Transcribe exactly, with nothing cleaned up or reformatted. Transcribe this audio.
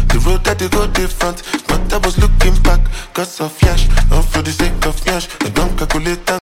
The road that they go different, but I was looking back, cause of flash, not for the sake of flash. I don't calculate that.